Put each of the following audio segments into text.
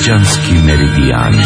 Hrišćanski meridijani.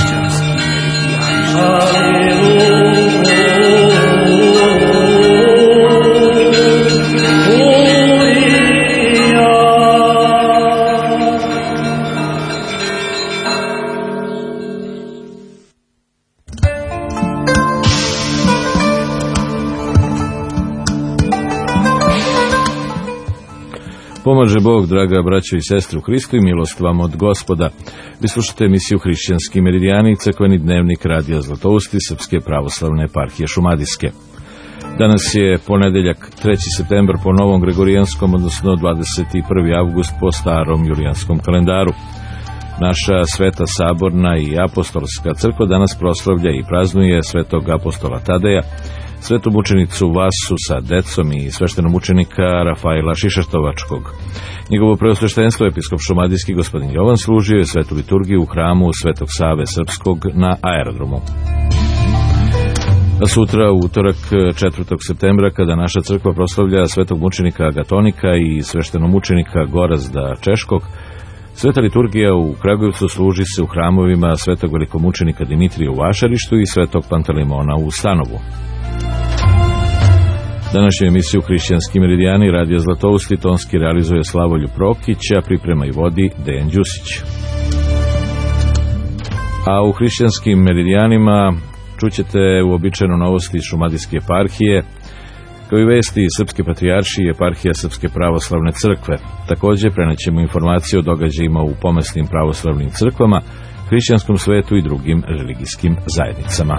Pomaže Bog, draga braćo i sestre u Hristu, i milost vam od Gospoda. Vi slušate emisiju Hrišćanski meridijani i crkveni dnevnik Radija Zlatousti Srpske pravoslavne eparhije Šumadijske. Danas je ponedeljak, 3. septembar po novom gregorijanskom, odnosno 21. avgust po starom julijanskom kalendaru. Naša sveta saborna i apostolska crkva danas proslavlja i praznuje svetog apostola Tadeja, svetu mučenicu Vasu sa decom i sveštenog mučenika Rafaela Šišartovačkog. Njegovo preosveštenstvo, episkop šumadijski gospodin Jovan, služio je svetu liturgiju u hramu Svetog Save Srpskog na aerodromu. A sutra, u utorak 4. septembra, kada naša crkva proslavlja svetog mučenika Agatonika i sveštenog mučenika Gorazda Češkog, sveta liturgija u Kragujevcu služi se u hramovima svetog velikomučenika Dimitrija u Vašarištu i svetog Pantalimona u Stanovu. Današnju emisiju Hrišćanski meridijani Radija Zlatousti tonski realizuje Slavoljub Prokić, a priprema i vodi Dejan Đusić. A u Hrišćanskim meridijanima čućete uobičajeno novosti iz Šumadijske eparhije, kao i vesti iz Srpske patrijaršije i eparhija Srpske pravoslavne crkve. Također prenećemo informacije o događajima u pomesnim pravoslavnim crkvama, hrišćanskom svetu i drugim religijskim zajednicama.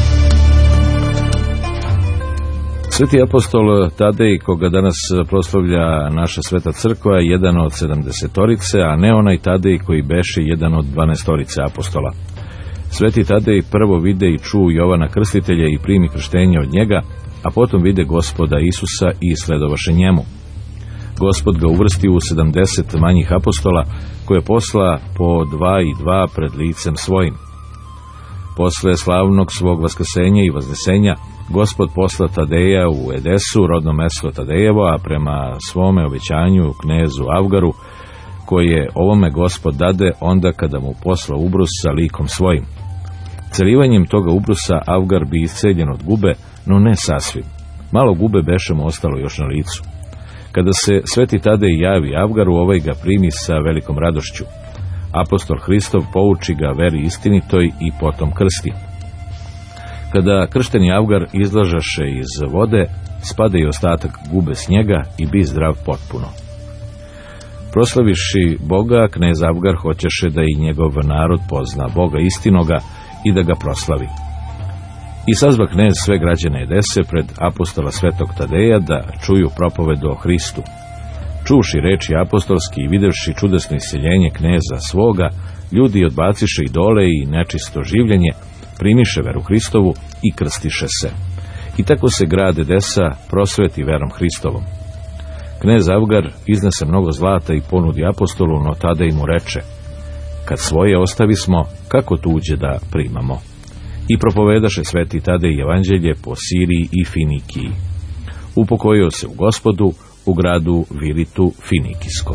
Sveti apostol Tadej, koga danas proslavlja naša sveta crkva, je jedan od 70-torice, a ne onaj Tadej koji beše jedan od 12-torice apostola. Sveti Tadej prvo vide i ču Jovana Krstitelja i primi krštenje od njega, a potom vide Gospoda Isusa i sledovaše njemu. Gospod ga uvrsti u 70 manjih apostola, koje posla po 2 i 2 pred licem svojim. Posle slavnog svog vaskrsenja i vaznesenja, Gospod posla Tadeja u Edesu, rodno mesto Tadejevo, a prema svome obećanju knezu Avgaru, koje ovome Gospod dade onda kada mu posla ubrus sa likom svojim. Celivanjem toga ubrusa Avgar bi isceljen od gube, no ne sasvim. Malo gube beše mu ostalo još na licu. Kada se sveti Tadej javi Avgaru, ovaj ga primi sa velikom radošću. Apostol Hristov pouči ga veri istinitoj i potom krsti. Kada kršteni Avgar izlažaše iz vode, spade i ostatak gube s njega i bi zdrav potpuno. Proslaviši Boga, knez Avgar hoćeše da i njegov narod pozna Boga istinoga i da ga proslavi. I sazva knez sve građane Edese pred apostola svetog Tadeja da čuju propoved o Hristu. Čuši reči apostolski i videvši čudesno isceljenje kneza svoga, ljudi odbaciše idole i nečisto življenje, primiše veru Hristovu i krstiše se. I tako se grad Edesa prosveti verom Hristovom. Knez Avgar iznese mnogo zlata i ponudi apostolu, no Tadej mu reče: kad svoje ostavismo, kako tuđe da primamo? I propovedaše sveti Tadej evanđelje po Siriji i Finikiji. Upokojio se u Gospodu u gradu Viritu Finikijskom.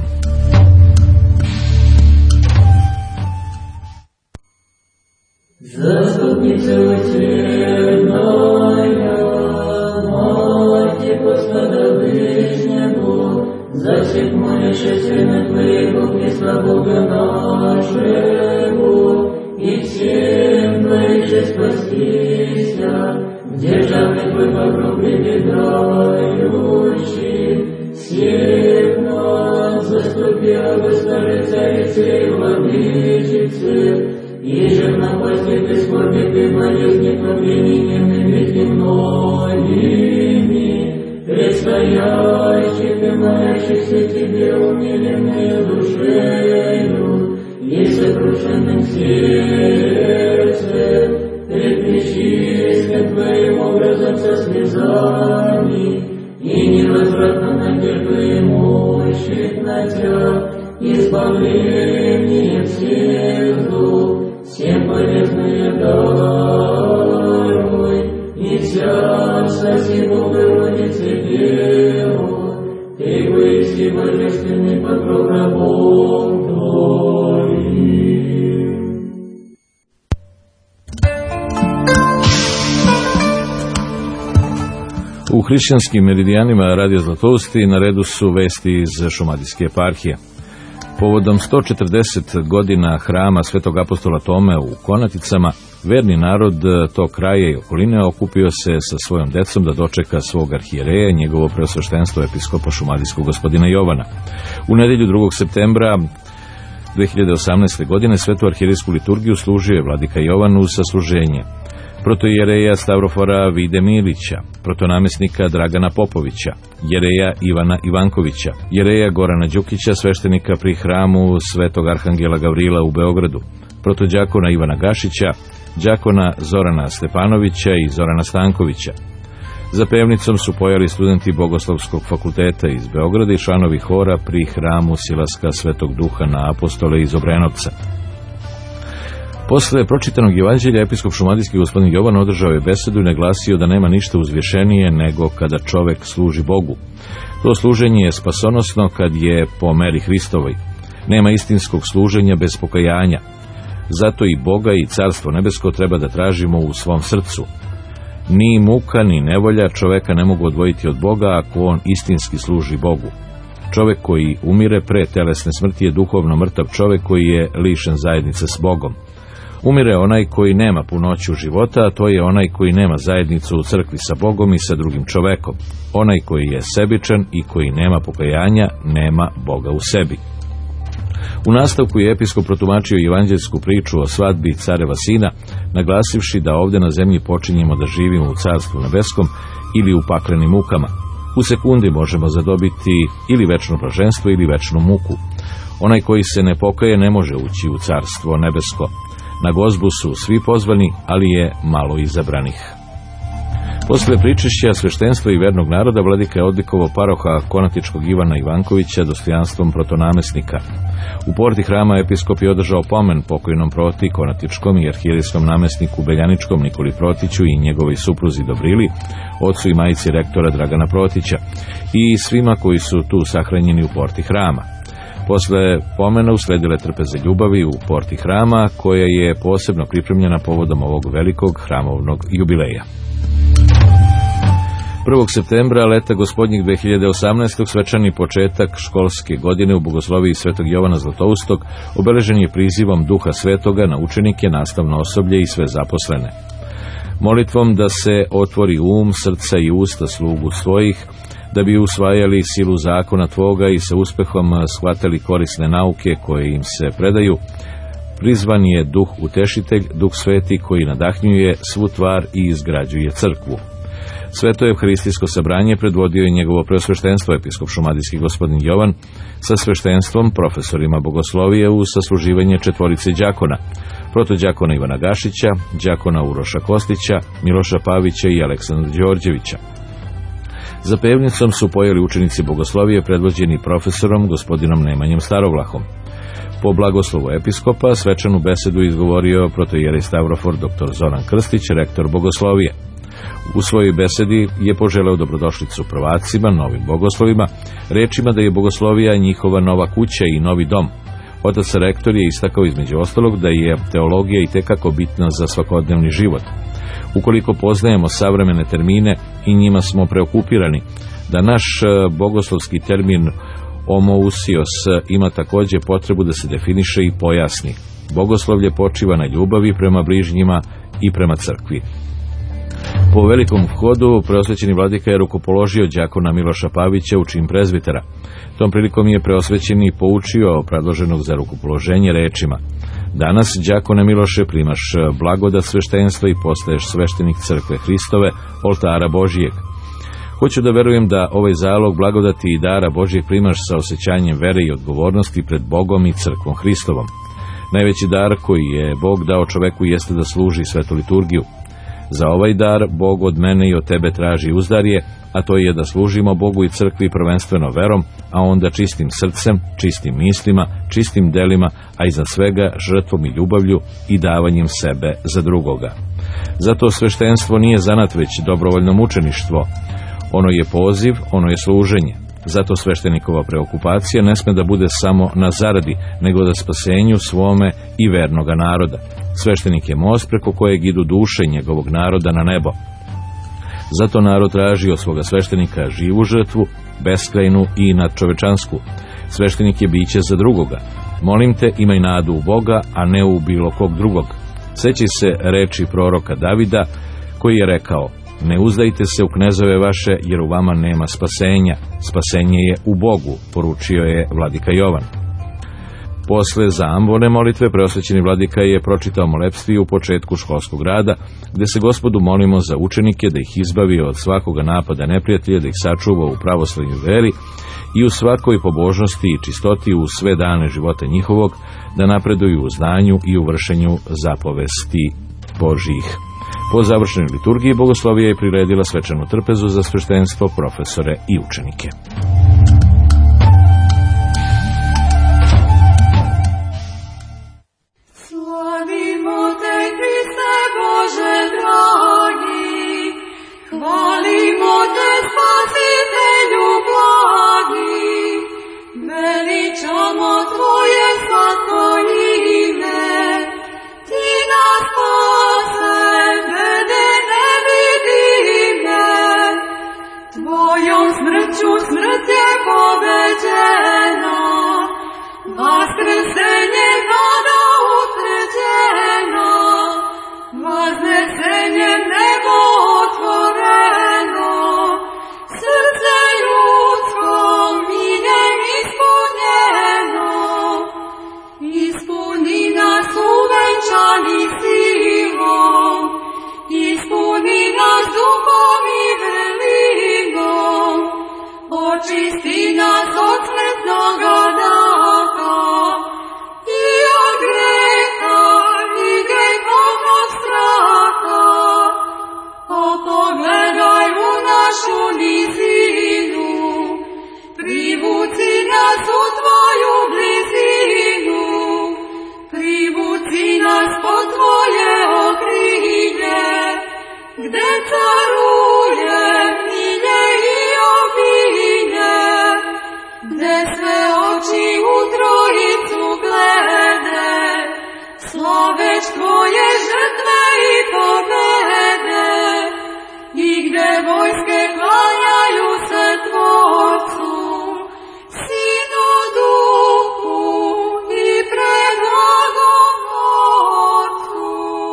Zastupnice utjebnaja, Mati Gospoda bližnjegu, začet molješe Sina Tvojego, Hriста Boga našegu, i всем Твоих спастися, державный Твой покров прибегающий, всех нас заступи, Господи, Царице и Владычице, иже в напасти Ты скорби Ты болезни повиненными Ты многими, предстоящих и молящихся Тебе умиленную душею и сокрушенным сердцем, предпечись ко Твоим образом со слезами и невозвратно надежду имущих на Тебя, избавление всех дух, всем полезное даруй, и вся спаси Богородице Деву, Ты выси божественный покров рабов Твоих. hrišćanskim meridijanima Radio Zlatousti na redu su vesti iz Šumadijske eparhije. Povodom 140 godina hrama Svetog apostola Tome u Konaticama, verni narod tog kraja i okoline okupio se sa svojom decom da dočeka svog arhijereja i njegovo preosveštenstvo episkopa šumadijskog gospodina Jovana. U nedelju 2. septembra 2018. godine svetu arhijerejsku liturgiju služio je vladika Jovan uz sasluženje protojereja Stavrofora Videmilića, protonamjesnika Dragana Popovića, jereja Ivana Ivankovića, jereja Gorana Đukića, sveštenika pri hramu Svetog Arhangela Gavrila u Beogradu, protođakona Ivana Gašića, đakona Zorana Stepanovića i Zorana Stankovića. Za pevnicom su pojali studenti Bogoslovskog fakulteta iz Beograda i članovi hora pri hramu Silaska Svetog Duha na Apostole iz Obrenovca. Posle pročitanog evanđelja episkop šumadijski gospodin Jovan održao je besedu i naglasio da nema ništa uzvišenije nego kada čovek služi Bogu. To služenje je spasonosno kad je po meri Hristovoj. Nema istinskog služenja bez pokajanja. Zato i Boga i Carstvo nebesko treba da tražimo u svom srcu. Ni muka ni nevolja čoveka ne mogu odvojiti od Boga ako on istinski služi Bogu. Čovek koji umire pre telesne smrti je duhovno mrtav čovek koji je lišen zajednice s Bogom. Umire onaj koji nema punoću života, a to je onaj koji nema zajednicu u crkvi sa Bogom i sa drugim čovekom. Onaj koji je sebičan i koji nema pokajanja, nema Boga u sebi. U nastavku je episkop protumačio evanđelsku priču o svadbi careva sina, naglasivši da ovde na zemlji počinjemo da živimo u carstvu nebeskom ili u paklenim mukama. U sekundi možemo zadobiti ili večno blaženstvo ili večnu muku. Onaj koji se ne pokaje ne može ući u carstvo nebesko. Na gozbu su svi pozvani, ali je malo izabranih. Posle pričešća sveštenstva i vernog naroda, vladika je odlikovao paroha konatičkog Ivana Ivankovića dostojanstvom protonamesnika. U porti hrama episkop je održao pomen pokojnom proti konatičkom i arhijerijskom namesniku Beljaničkom Nikoli Protiću i njegovoj supruzi Dobrili, ocu i majici rektora Dragana Protića i svima koji su tu sahranjeni u porti hrama. Posle pomena usledile trpeze ljubavi u porti hrama, koja je posebno pripremljena povodom ovog velikog hramovnog jubileja. 1. septembra leta gospodnjeg 2018. svečani početak školske godine u Bogosloviji Svetog Jovana Zlatoustog obeležen je prizivom Duha Svetoga na učenike, nastavno osoblje i sve zaposlene. Molitvom da se otvori srca i usta slugu svojih, da bi usvajali silu zakona Tvoga i sa uspehom shvatali korisne nauke koje im se predaju, prizvan je Duh Utešitelj, Duh Sveti koji nadahnjuje svu tvar i izgrađuje crkvu. Sveto evharistijsko sabranje predvodio je njegovo preosveštenstvo episkop šumadijski gospodin Jovan sa sveštenstvom, profesorima bogoslovije u sasluživanje četvorice đakona, protođakona Ivana Gašića, đakona Uroša Kostića, Miloša Pavića i Aleksandra Đorđevića. Za pevnicom su pojeli učenici bogoslovije predvođeni profesorom gospodinom Nemanjem Starovlahom. Po blagoslovu episkopa svečanu besedu izgovorio protojerej Stavrofor dr. Zoran Krstić, rektor bogoslovije. U svojoj besedi je poželeo dobrodošlicu prvacima, novim bogoslovima, rečima da je bogoslovija njihova nova kuća i novi dom. Otac rektor je istakao između ostalog da je teologija i tekako bitna za svakodnevni život. Ukoliko poznajemo savremene termine i njima smo preokupirani, da naš bogoslovski termin homoousios ima također potrebu da se definiše i pojasni. Bogoslovlje počiva na ljubavi prema bližnjima i prema crkvi. Po velikom vhodu preosvećeni vladika je rukopoložio đakona Miloša Pavića u čin prezbitera. Tom prilikom je preosvećeni poučio predloženog za rukopoloženje rečima: danas, đakone Miloše, primaš blagodat sveštenstva i postaješ sveštenik crkve Hristove, oltara Božijeg. Hoću da verujem da ovaj zalog blagodati i dara Božijeg primaš sa osjećanjem vere i odgovornosti pred Bogom i crkvom Hristovom. Najveći dar koji je Bog dao čoveku jeste da služi svetu liturgiju. Za ovaj dar Bog od mene i od tebe traži uzdarje, a to je da služimo Bogu i crkvi prvenstveno verom, a onda čistim srcem, čistim mislima, čistim delima, a iznad svega žrtvom i ljubavlju i davanjem sebe za drugoga. Zato sveštenstvo nije zanat, već dobrovoljno mučeništvo. Ono je poziv, ono je služenje. Zato sveštenikova preokupacija ne sme da bude samo na zaradi, nego da spasenju svome i vernoga naroda. Sveštenik je most preko kojeg idu duše njegovog naroda na nebo. Zato narod traži od svoga sveštenika živu žrtvu, beskrajnu i nadčovečansku. Sveštenik je biće za drugoga. Molim te, imaj nadu u Boga, a ne u bilo kog drugog. Seći se reči proroka Davida, koji je rekao: ne uzdajte se u knezove vaše, jer u vama nema spasenja. Spasenje je u Bogu, poručio je vladika Jovan. Posle zambone molitve preosvećeni vladika je pročitao molevstvi u početku školskog rada, gde se Gospodu molimo za učenike da ih izbavi od svakoga napada neprijatelja, da ih sačuva u pravoslavnoj veri i u svakoj pobožnosti i čistoti u sve dane života njihovog, da napreduju u znanju i u vršenju zapovesti Božjih. Po završenoj liturgiji bogoslovija je priredila svečanu trpezu za sveštenstvo, profesore i učenike. Slavimo te, Hriste Bože dragi, hvalimo te, Spasitelju blagi, veličamo tvoje slatko ime, ti nas spase, bede nevidime, tvojom smrću smrt je pobeđena, vaskrsenje nada utvrđena, vaznesenjem nebo otvoreno, srce ljudsko miljem ispunjeno, ispuni nas uvenčani silom, ispuni nas duhom i vrlinom, očisti nas od smrtnoga daha i od greha i grehovnog straha. O pogledaj u našu nizinu, privuci nas u tvoju blizinu, privuci nas pod tvoje okrilje, gde caruje milje i obilje, gde sve oči u trojicu glede, slaveć tvoje žrtve i pobede, i gde vojske klanjaju se Tvorcu, Sinu, Duhu i preblagom Otcu.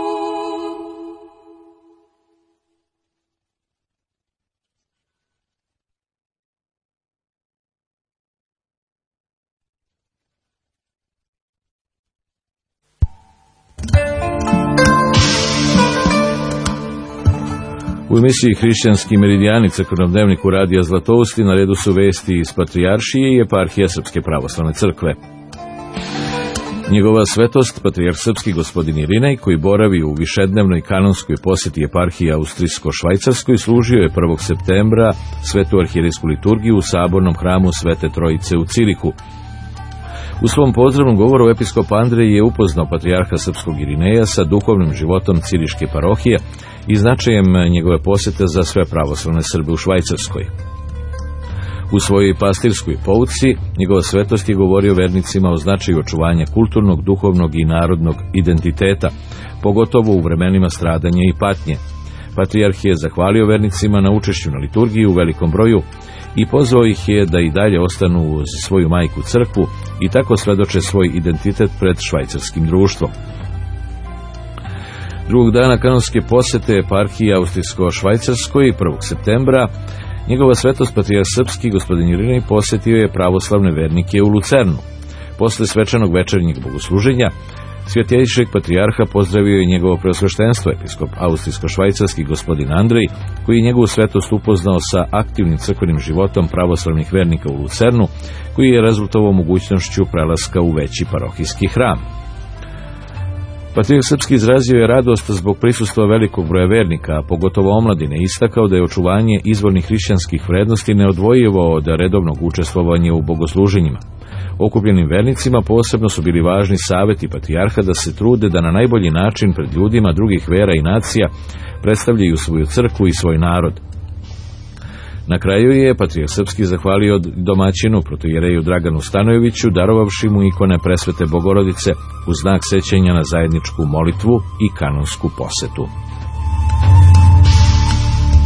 U emisiji Hrišćanski meridijani crkvenom dnevniku Radija Zlatousti na redu su vesti iz Patrijaršije i Eparhije Srpske pravoslavne crkve. Njegova svetost, patrijarh srpski gospodin Irinej, koji boravi u višednevnoj kanonskoj poseti Eparhije Austrijsko-Švajcarskoj, služio je 1. septembra svetu arhijerejsku liturgiju u sabornom hramu Svete Trojice u Cirihu. U svom pozdravnom govoru episkop Andrej je upoznao patrijarha srpskog Irineja sa duhovnim životom Ciriške parohije i značajem njegove posete za sve pravoslavne Srbe u Švajcarskoj. U svojoj pastirskoj pouci njegova svetost je govorio vernicima o značaju očuvanja kulturnog, duhovnog i narodnog identiteta, pogotovo u vremenima stradanja i patnje. Patrijarh je zahvalio vernicima na učešću na liturgiji u velikom broju i pozvao ih je da i dalje ostanu uz svoju majku crkvu i tako svedoče svoj identitet pred švajcarskim društvom. Drugog dana kanonske posete Eparhije Austrijsko-Švajcarskoj 1. septembra njegova svetost patrijarh srpski gospodin Irinej posetio je pravoslavne vernike u Lucernu. Posle svečanog večernjeg bogosluženja Svjetejšeg patrijarha pozdravio je njegovo preosveštenstvo episkop austrijsko-švajcarski gospodin Andrej, koji je njegovu svetost upoznao sa aktivnim crkvenim životom pravoslavnih vernika u Lucernu, koji je rezultovao mogućnošću prelaska u veći parohijski hram. Patrijarh srpski izrazio je radost zbog prisustva velikog broja vernika, a pogotovo omladine, istakao da je očuvanje izvornih hrišćanskih vrednosti neodvojivo od redovnog učestvovanja u bogosluženjima. Okupljenim vernicima posebno su bili važni saveti patrijarha da se trude da na najbolji način pred ljudima drugih vera i nacija predstavljaju svoju crkvu i svoj narod. Na kraju je patrijarh srpski zahvalio domaćinu protoijereju Draganu Stanojeviću, darovavši mu ikone Presvete Bogorodice u znak sećanja na zajedničku molitvu i kanonsku posetu.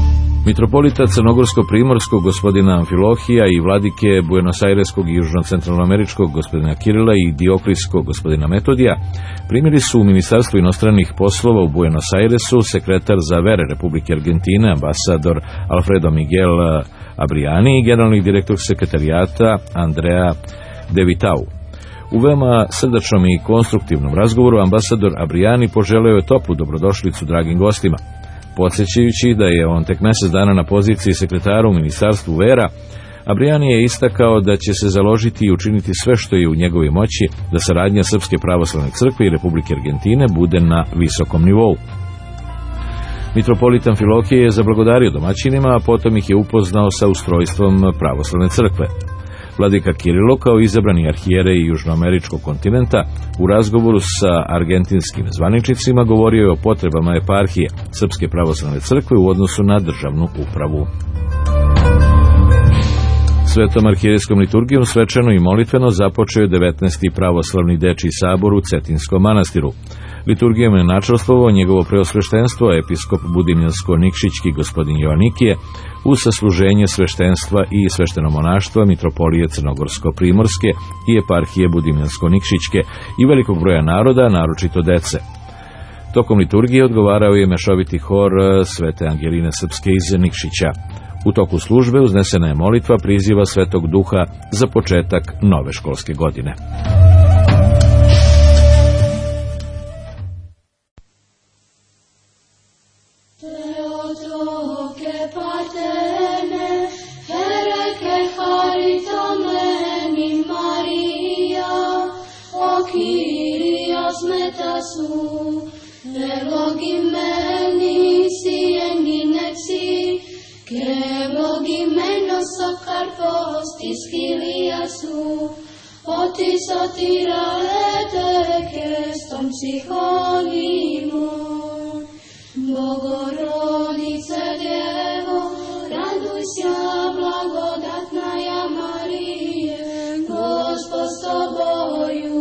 Mitropolita Crnogorsko-Primorskog gospodina Amfilohija i vladike Buenos-Aireskog i Južno-Centralnoameričkog gospodina Kirila i Dioklijskog gospodina Metodija primili su u Ministarstvu inostranih poslova u Buenos Airesu sekretar za vere Republike Argentine, ambasador Alfredo Miguel Abriani i generalni direktor sekretarijata Andrea De Vitau. U veoma srdačnom i konstruktivnom razgovoru ambasador Abriani poželeo je toplu dobrodošlicu dragim gostima. Podsjećajući da je on tek mjesec dana na poziciji sekretara u Ministarstvu vera, Abriani je istakao da će se založiti i učiniti sve što je u njegovoj moći da saradnja Srpske pravoslavne crkve i Republike Argentine bude na visokom nivou. Mitropolit Amfilohije je zablagodario domaćinima, a potom ih je upoznao sa ustrojstvom pravoslavne crkve. Vladika Kirilo, kao izabrani arhijerej južnoameričkog kontinenta, u razgovoru sa argentinskim zvaničnicima govorio je o potrebama eparhije Srpske pravoslavne crkve u odnosu na državnu upravu. Svetom arhijerejskom liturgijom svečano i molitveno započeo je 19. pravoslavni dečiji sabor u Cetinskom manastiru. Liturgijom je načelstvovao njegovo preosveštenstvo episkop Budimljansko-Nikšićki gospodin Joanikije uz sasluženje sveštenstva i sveštenomonaštva mitropolije Crnogorsko-Primorske i eparhije Budimljansko-Nikšićke i velikog broja naroda, naročito dece. Tokom liturgije odgovarao je mešoviti hor Svete Angeline Srpske iz Nikšića. U toku službe uznesena je molitva priziva Svetog Duha za početak nove školske godine. Otis atiraete kestom psichonimon. Bogorodice Djevo, radujся, blagodatnaja Marije, Gospod s tobою,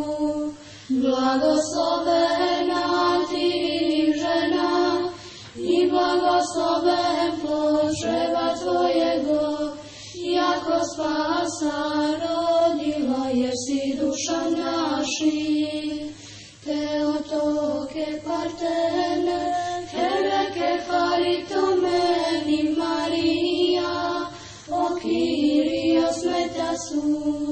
blagoslovena ti žena i blagosloven plod čreva tvojego, jako spasa rodila jesi duša naših. Teotoke partene, hereke haritomeni Marija, o Kyrios metasu,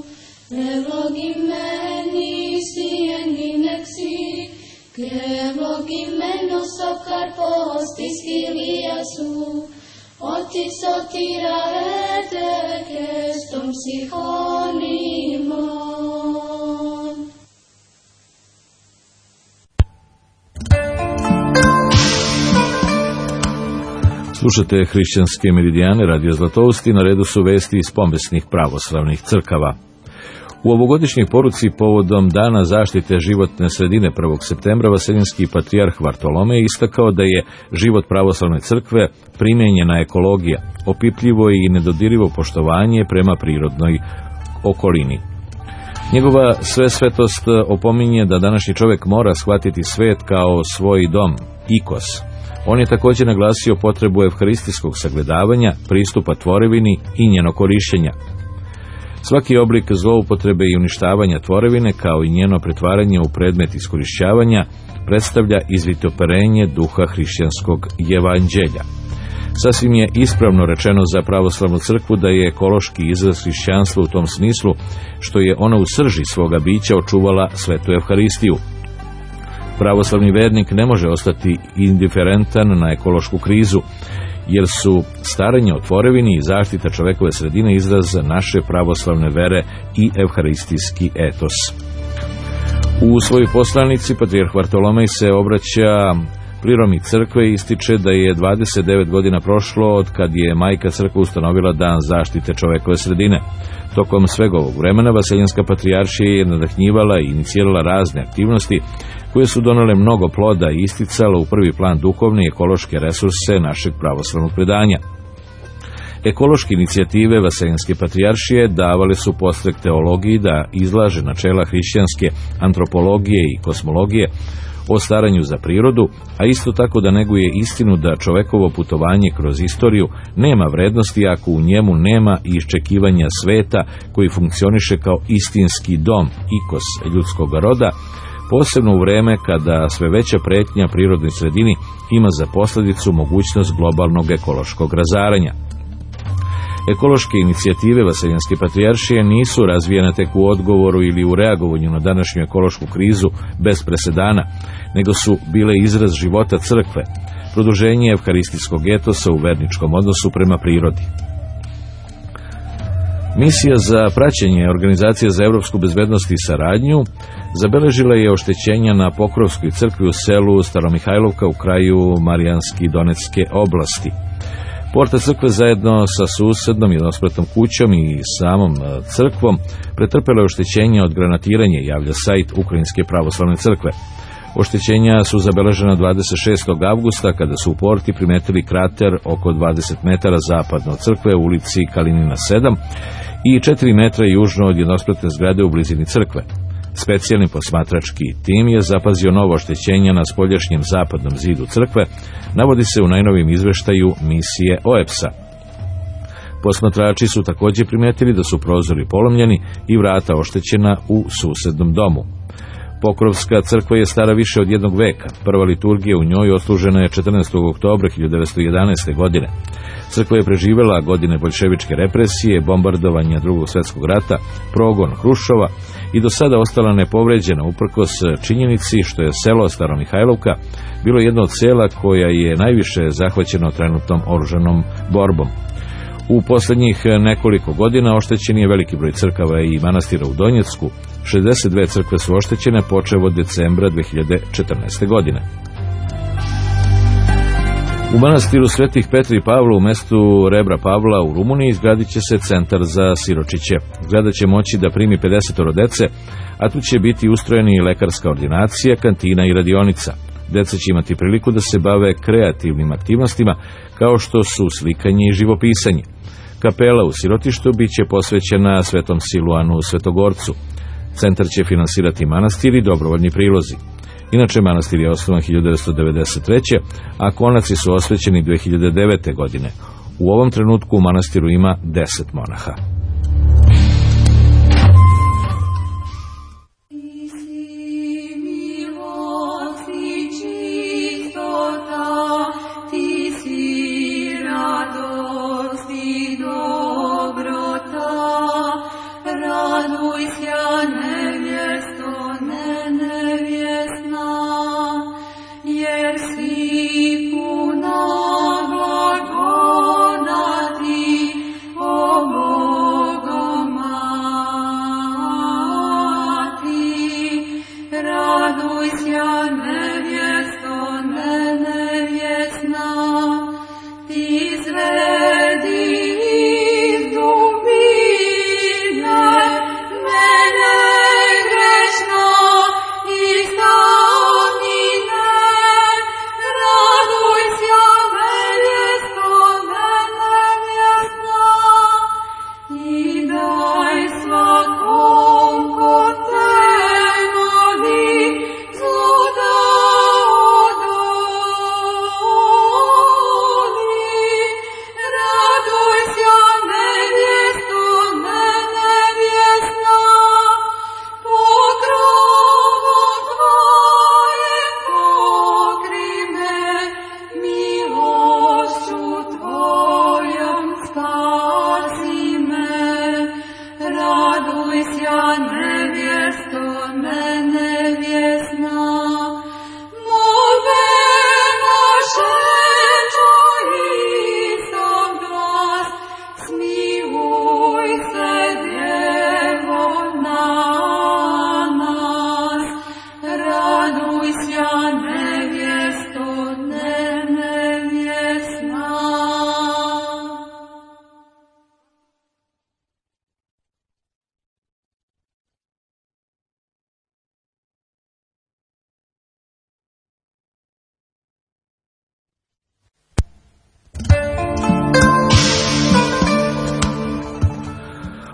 eυλογημένη si ενήνεξη, και ευλογημένος ο καρπός της χιλίας σου, ότι σωτηραέται και στον ψυχόν ημών. Slušate hrišćanske meridijane Radio Zlatousti, na redu su vesti iz pomesnih pravoslavnih crkava. U ovogodišnjoj poruci povodom Dana zaštite životne sredine 1. septembra vaseljenski patrijarh Vartolomej istakao da je život pravoslavne crkve primijenjena ekologija, opipljivo i nedodirivo poštovanje prema prirodnoj okolini. Njegova svetost opominje da današnji čovjek mora shvatiti svet kao svoj dom, ikos. On je također naglasio potrebu evharistijskog sagledavanja, pristupa tvorevini i njeno korištenja. Svaki oblik zloupotrebe i uništavanja tvorevine, kao i njeno pretvaranje u predmet iskorišćavanja, predstavlja izvitoperenje duha hrišćanskog evanđelja. Sasvim je ispravno rečeno za pravoslavnu crkvu da je ekološki izraz hrišćanstva u tom smislu što je ona u srži svoga bića očuvala svetu evharistiju. Pravoslavni vernik ne može ostati indiferentan na ekološku krizu, jer su staranje o tvorevini i zaštita čovekove sredine izraz naše pravoslavne vere i evharistijski etos. U svojoj poslanici patrijarh Vartolomej se obraća priromi crkve i ističe da je 29 godina prošlo od kad je majka crkva ustanovila Dan zaštite čovekove sredine. Tokom svega ovog vremena vaseljenska patrijaršija je nadahnjivala i inicirala razne aktivnosti koje su donele mnogo ploda i isticala u prvi plan duhovne i ekološke resurse našeg pravoslavnog predanja. Ekološke inicijative vaseljenske patrijaršije davale su podstrek teologiji da izlaže načela hrišćanske antropologije i kosmologije, o staranju za prirodu, a isto tako da neguje istinu da čovekovo putovanje kroz istoriju nema vrednosti ako u njemu nema iščekivanja sveta koji funkcioniše kao istinski dom, ikos ljudskog roda, posebno u vreme kada sve veća pretnja prirodnoj sredini ima za posljedicu mogućnost globalnog ekološkog razaranja. Ekološke inicijative Vaseljenske patrijaršije nisu razvijene tek u odgovoru ili u reagovanju na današnju ekološku krizu bez presedana, nego su bile izraz života crkve, produženje evharistijskog etosa u verničkom odnosu prema prirodi. Misija za praćenje Organizacije za evropsku bezbednost i saradnju zabeležila je oštećenja na Pokrovskoj crkvi u selu Staromihajlovka u kraju Marijanski Donetske oblasti. Porta crkve zajedno sa susednom jednospratnom kućom i samom crkvom pretrpela je oštećenja od granatiranja, javlja sajt Ukrajinske pravoslavne crkve. Oštećenja su zabeležena 26. avgusta kada su u porti primetili krater oko 20 metara zapadno od crkve u ulici Kalinina 7 i 4 metra južno od jednospratne zgrade u blizini crkve. Specijalni posmatrački tim je zapazio novo oštećenja na spoljašnjem zapadnom zidu crkve, navodi se u najnovijem izveštaju misije OEPS-a. Posmatrači su također primetili da su prozori polomljeni i vrata oštećena u susednom domu. Pokrovska crkva je stara više od jednog veka. Prva liturgija u njoj odslužena je 14. oktobra 1911. godine. Crkva je preživjela godine boljševičke represije, bombardovanja Drugog svjetskog rata, progon Hruščova i do sada ostala nepovređena uprkos činjenici što je selo Staromihajlovka bilo jedno od sela koja je najviše zahvaćeno trenutnom oružanom borbom. U posljednjih nekoliko godina oštećen je veliki broj crkava i manastira u Donjecku. 62 crkve su oštećene počev od decembra 2014. godine. U manastiru Svetih Petra i Pavla u mestu Rebra Pavla u Rumuniji izgradit će se centar za siročiće. Zgrada će moći da primi 50 dece, a tu će biti ustrojeni i lekarska ordinacija, kantina i radionica. Deca će imati priliku da se bave kreativnim aktivnostima kao što su slikanje i živopisanje. Kapela u sirotištu bit će posvećena Svetom Siluanu Svetogorcu. Centar će finansirati manastir i dobrovoljni prilozi. Inače, manastir je osnovan 1993. a konaci su osvećeni 2009. godine. U ovom trenutku u manastiru ima 10 monaha. Blagodati, o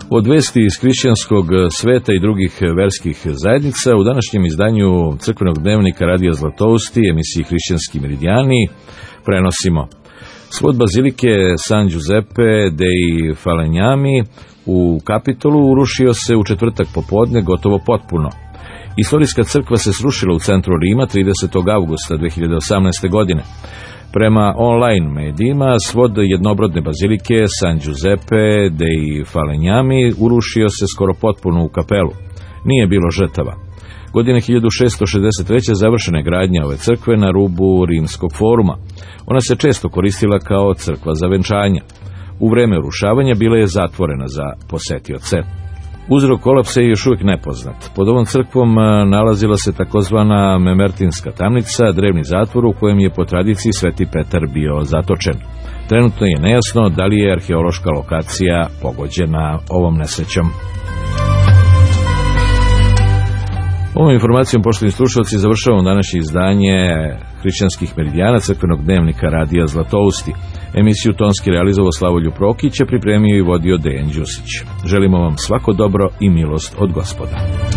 Od vesti iz hrišćanskog sveta i drugih verskih zajednica u današnjem izdanju crkvenog dnevnika Radija Zlatousti, emisiji Hrišćanski meridijani, prenosimo: svod bazilike San Giuseppe dei Falegnami u Kapitolu urušio se u četvrtak popodne gotovo potpuno. Istorijska crkva se srušila u centru Rima 30. avgusta 2018. godine. Prema online medijima, svod jednobrodne bazilike San Giuseppe dei Falegnami urušio se skoro potpuno u kapelu. Nije bilo žrtava. Godine 1663. završena je gradnja ove crkve na rubu Rimskog foruma. Ona se često koristila kao crkva za venčanja. U vreme urušavanja bila je zatvorena za posetioce. Uzrok kolapsa je još uvijek nepoznat. Pod ovom crkvom nalazila se takozvana Memertinska tamnica, drevni zatvor u kojem je po tradiciji Sveti Petar bio zatočen. Trenutno je nejasno da li je arheološka lokacija pogođena ovom nesrećom. Ovom informacijom, poštovani slušalci, završavamo današnje izdanje Hrišćanskih meridijana crkvenog dnevnika Radija Zlatousti. Emisiju tonski realizovao Slavoljub Prokić, pripremio i vodio Dejan Đusić. Želimo vam svako dobro i milost od Gospoda.